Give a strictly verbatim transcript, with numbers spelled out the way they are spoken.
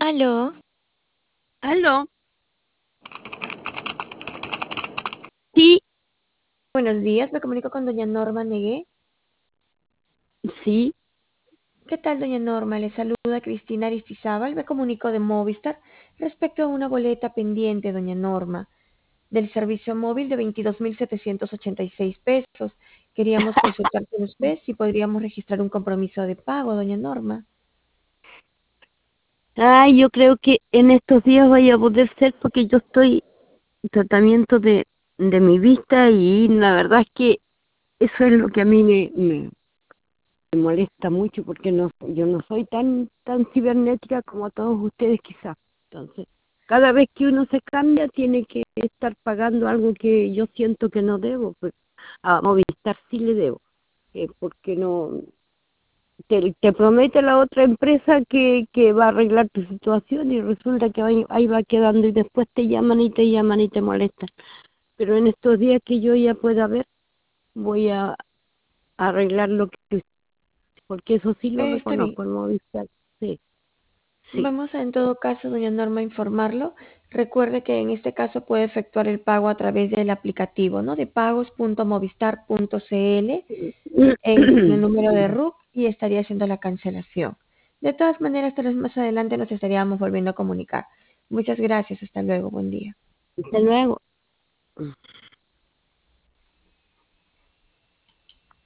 Aló, Aló, sí, buenos días, me comunico con doña Norma Negué. sí, ¿Qué tal, doña Norma? Le saluda Cristina Aristizábal, me comunico de Movistar respecto a una boleta pendiente, doña Norma, del servicio móvil de veintidós mil setecientos ochenta y seis pesos. Queríamos consultar con usted si podríamos registrar un compromiso de pago, doña Norma. ay, yo creo que en estos días vaya a poder ser porque yo estoy en tratamiento de, de mi vista y la verdad es que eso es lo que a mí me, me, me molesta mucho porque no, yo no soy tan, tan cibernética como todos ustedes quizás. Entonces, cada vez que uno se cambia tiene que estar pagando algo que yo siento que no debo, pues a Movistar sí le debo, eh, porque no, te, te promete la otra empresa que, que va a arreglar tu situación y resulta que ahí, ahí va quedando y después te llaman y te llaman y te molestan. Pero en estos días que yo ya pueda ver, voy a arreglar lo que, porque eso sí lo Eh, está bien. reconozco, el Movistar. Sí, sí. Vamos a, en todo caso, doña Norma, a informarlo. Recuerde que en este caso puede efectuar el pago a través del aplicativo, ¿no? De pagos punto movistar punto cl en, con el número de R U C y estaría haciendo la cancelación. De todas maneras, tal vez más adelante nos estaríamos volviendo a comunicar. Muchas gracias. Hasta luego. Buen día. Hasta luego.